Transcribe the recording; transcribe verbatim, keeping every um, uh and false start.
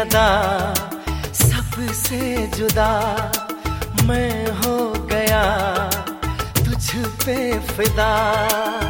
अदा सबसे जुदा मैं हो गया तुझ पे फिदा।